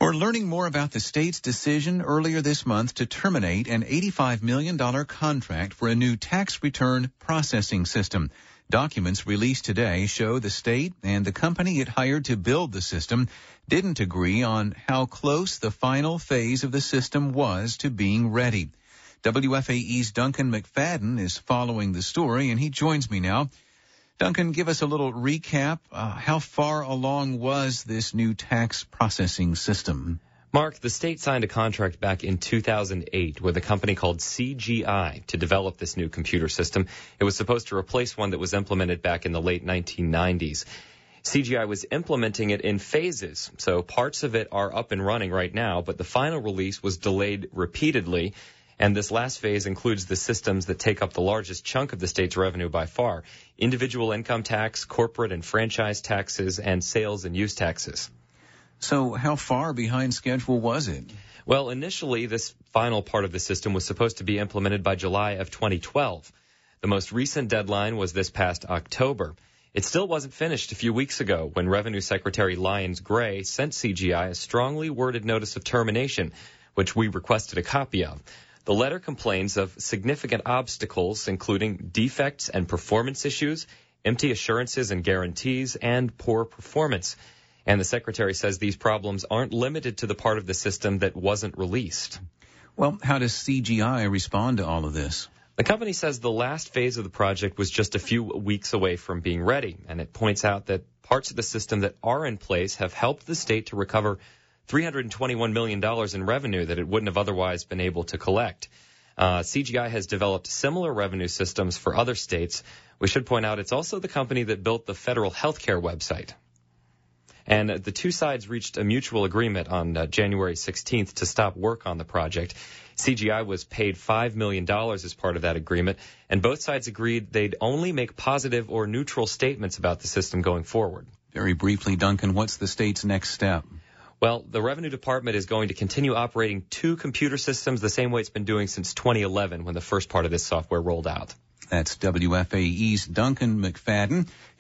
We're learning more about the state's decision earlier this month to terminate an $85 million contract for a new tax return processing system. Documents released today show the state and the company it hired to build the system didn't agree on how close the final phase of the system was to being ready. WFAE's Duncan McFadden is following the story, and he joins me now. Duncan, give us a little recap. How far along was this new tax processing system? Mark, the state signed a contract back in 2008 with a company called CGI to develop this new computer system. It was supposed to replace one that was implemented back in the late 1990s. CGI was implementing it in phases, so parts of it are up and running right now, but the final release was delayed repeatedly. And this last phase includes the systems that take up the largest chunk of the state's revenue by far: individual income tax, corporate and franchise taxes, and sales and use taxes. So how far behind schedule was it? Well, initially, this final part of the system was supposed to be implemented by July of 2012. The most recent deadline was this past October. It still wasn't finished a few weeks ago when Revenue Secretary Lyons Gray sent CGI a strongly worded notice of termination, which we requested a copy of. The letter complains of significant obstacles, including defects and performance issues, empty assurances and guarantees, and poor performance. And the secretary says these problems aren't limited to the part of the system that wasn't released. Well, how does CGI respond to all of this? The company says the last phase of the project was just a few weeks away from being ready, and it points out that parts of the system that are in place have helped the state to recover $321 million in revenue that it wouldn't have otherwise been able to collect. CGI has developed similar revenue systems for other states. We should point out it's also the company that built the federal healthcare website. And the two sides reached a mutual agreement on January 16th to stop work on the project. CGI was paid $5 million as part of that agreement, and both sides agreed they'd only make positive or neutral statements about the system going forward. Very briefly, Duncan, what's the state's next step? Well, the Revenue Department is going to continue operating two computer systems the same way it's been doing since 2011 when the first part of this software rolled out. That's WFAE's Duncan McFadden.